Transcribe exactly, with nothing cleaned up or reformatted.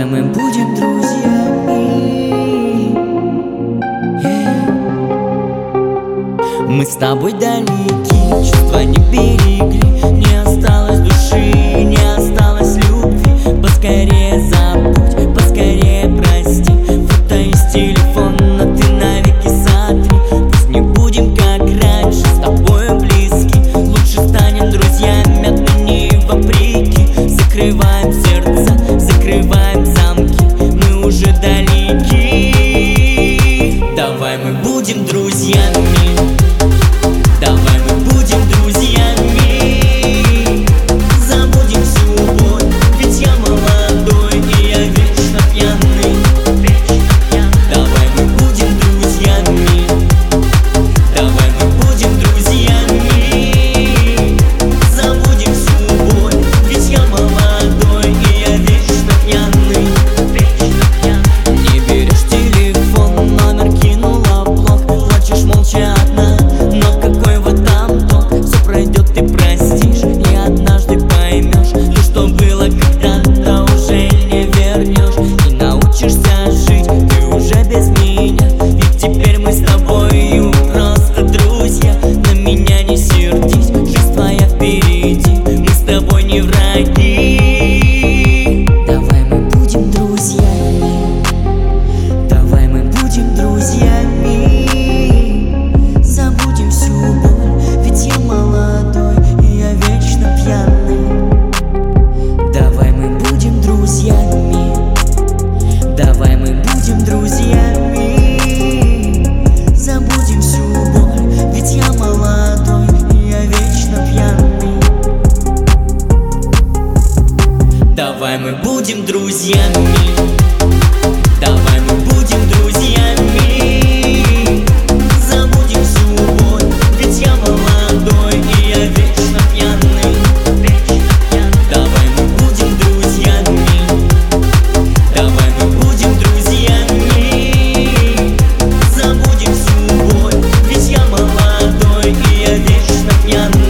Давай мы будем друзьями. Yeah. Мы с тобой далеки, чувства не берегли. Не осталось души, не осталось любви. Поскорее забудь, поскорее прости. Фото из телефона ты навеки сотри. Пусть не будем как раньше с тобою близки. Лучше станем друзьями, отныне и вопреки. Закрываем сердца, закрываем замки. Мы уже далеки. Давай мы будем друзьями. Давай мы будем друзьями. Забудем всю боль, ведь я молодой и я вечно пьяный. Давай мы будем друзьями. Давай мы будем друзьями. Забудем всю боль, ведь я молодой и я вечно пьяный. Не берешь телефон, номер кинула в блок. Плачешь молча одна, но какой в этом толк? Все пройдет, ты простишь, и однажды поймешь. То, что было когда-то, уже не вернешь. И научишься жить, ты уже без меня. Ведь теперь мы с тобою просто друзья. На меня не сердись, жизнь твоя впереди. Мы с тобой не враги. Давай мы будем друзьями. Давай мы будем друзьями. Забудем всю боль, ведь я молодой и я вечно пьяный. Давай мы будем друзьями. Давай мы будем друзьями. Забудем всю боль, ведь я молодой и я вечно пьяный. Давай мы будем друзьями. Давай мы будем друзьями. Забудем всю боль, ведь я молодой и я вечно пьяный. Давай мы будем друзьями. Давай мы будем друзьями. Забудем всю боль, ведь я молодой и я вечно пьяный.